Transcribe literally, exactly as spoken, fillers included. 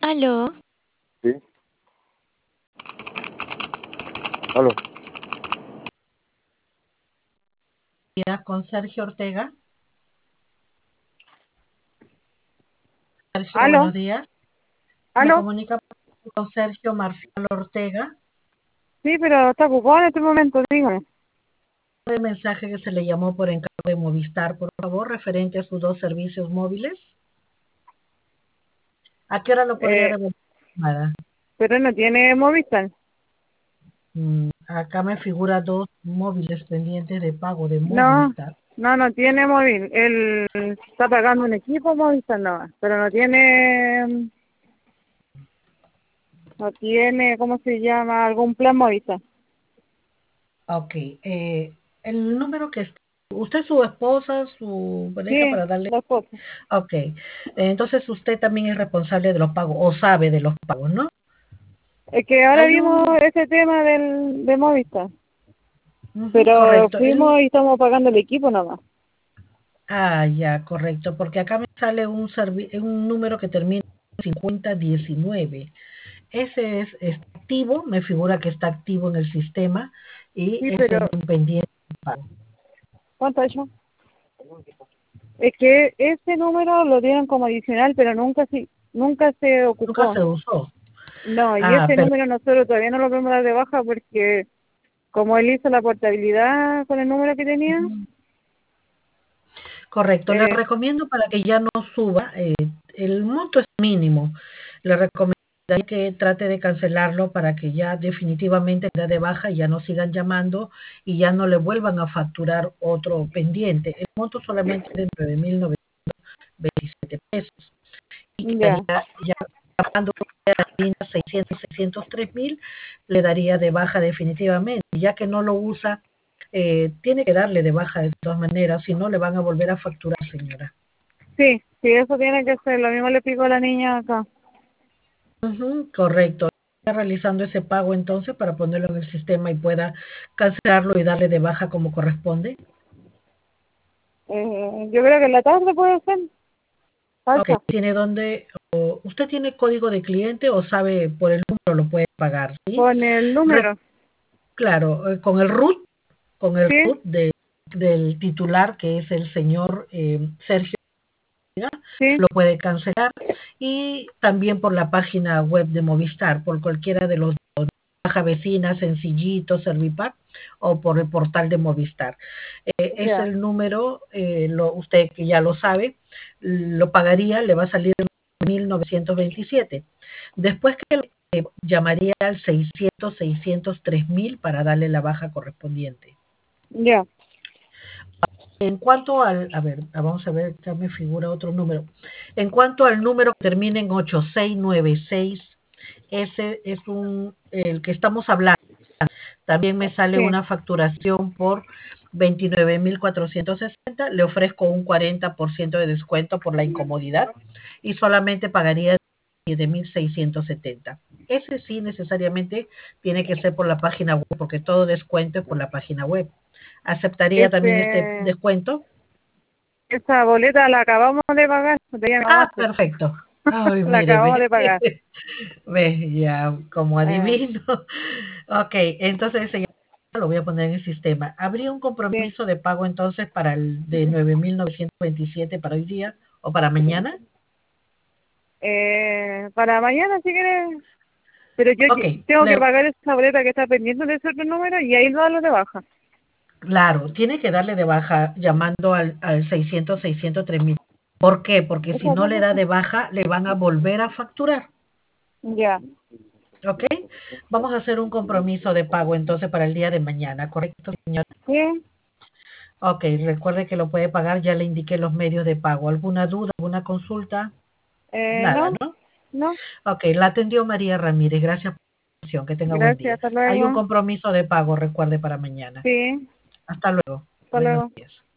Aló. Sí. Aló. Días con Sergio Ortega. Sergio, ¿Aló? buenos días. Me ¿Aló? comunica con Sergio Marcial Ortega. Sí, pero está ocupado en este momento, dígame. El mensaje que se le llamó por encargo de Movistar, por favor, referente a sus dos servicios móviles. ¿A qué hora lo podría Eh, devolver? Nada. pero no tiene Movistar. Mm, acá me figura dos móviles pendientes de pago de No, Movistar. no, no tiene móvil. Él está pagando un equipo Movistar nomás, pero no tiene, no tiene, ¿cómo se llama? Algún plan Movistar. Ok. Eh, el número que... ¿Usted es su esposa, su pareja Sí, para darle? la esposa. Ok. Eh, Entonces usted también es responsable de los pagos o sabe de los pagos, ¿no? Es que ahora Hay vimos un... ese tema del, de Movistar, Ujú, pero correcto. El... fuimos y estamos pagando el equipo nomás. Ah, ya, correcto, porque acá me sale un, servi- un número que termina en cincuenta diecinueve. Ese es, es activo, me figura que está activo en el sistema y Sí, es pero en un pendiente de pago. ¿cuánto ha hecho? Es que ese número lo dieron como adicional, pero nunca se, nunca se Nunca ocupó. se usó. No, y Ah, ese pero número nosotros todavía no lo podemos dar de baja porque como él hizo la portabilidad con el número que tenía, correcto, le eh, recomiendo para que ya no suba, eh, el monto es mínimo, le recomendaría que trate de cancelarlo para que ya definitivamente dé de baja y ya no sigan llamando y ya no le vuelvan a facturar otro pendiente. El monto solamente es de nueve mil novecientos veintisiete pesos y ya, quedaría ya pagando la línea seiscientos, seiscientos tres mil, le daría de baja definitivamente, ya que no lo usa. Eh, tiene que darle de baja de todas maneras, si no le van a volver a facturar, señora. sí, sí, eso tiene que ser, lo mismo le pico a la niña acá. Ujú, correcto. Está realizando ese pago entonces para ponerlo en el sistema y pueda cancelarlo y darle de baja como corresponde. Eh, yo creo que en la tarde puede ser, Ok, falta, tiene donde, o- usted tiene código de cliente o sabe por el número lo puede pagar, ¿sí? con el Re- número, claro, eh, con el root, con el ¿sí? root de, del titular que es el señor eh, Sergio, Sí, lo puede cancelar y también por la página web de Movistar, por cualquiera de los Caja Vecina, Sencillito, Servipack o por el portal de Movistar. Eh, es ya, el número, eh, lo, usted que ya lo sabe, lo pagaría, le va a salir mil novecientos veintisiete. Después que eh, llamaría al seiscientos, seiscientos tres mil para darle la baja correspondiente. ya, En cuanto al, a ver, vamos a ver, ya me figura otro número. En cuanto al número que termina en ocho seis nueve seis, ese es un, el que estamos hablando. También me sale sí, una facturación por veintinueve mil cuatrocientos sesenta. Le ofrezco un cuarenta por ciento de descuento por la incomodidad y solamente pagaría siete mil seiscientos setenta. Ese sí necesariamente tiene que ser por la página web porque todo descuento es por la página web. ¿Aceptaría también este este, descuento? esa boleta la acabamos de pagar, de Ah, avance, perfecto. Ay, la acabamos míreme. de pagar, Ve, ya como eh, adivino. Ok, entonces señor, lo voy a poner en el sistema. ¿Habría un sí. compromiso de pago entonces para el de nueve mil novecientos veintisiete para hoy día o para mañana? Eh, para mañana si quieres, pero yo Ok, lle- tengo que le- pagar esa boleta que está pendiente de ese otro número y ahí lo darlo de baja. claro, tiene que darle de baja llamando al, al seiscientos, seiscientos tres mil. ¿Por qué? Porque si Esa no le da boleta. de baja, le van a volver a facturar. Ya, ¿Ok? Vamos a hacer un compromiso de pago entonces para el día de mañana, ¿correcto, señor? sí, Ok, recuerde que lo puede pagar, ya le indiqué los medios de pago. ¿Alguna duda, alguna consulta? eh, Nada, no, ¿no? no, Ok, la atendió María Ramírez. Gracias por la atención. Que tenga buen gracias, día. hasta Hay un luego. compromiso de pago, recuerde, para mañana. Sí, Hasta luego. hasta Buenos luego. días.